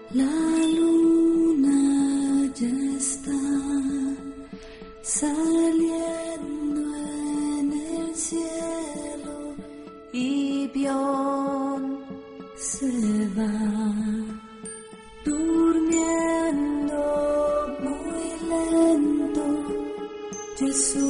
La luna ya está saliendo en el cielo y Bion se va durmiendo muy lento. Jesús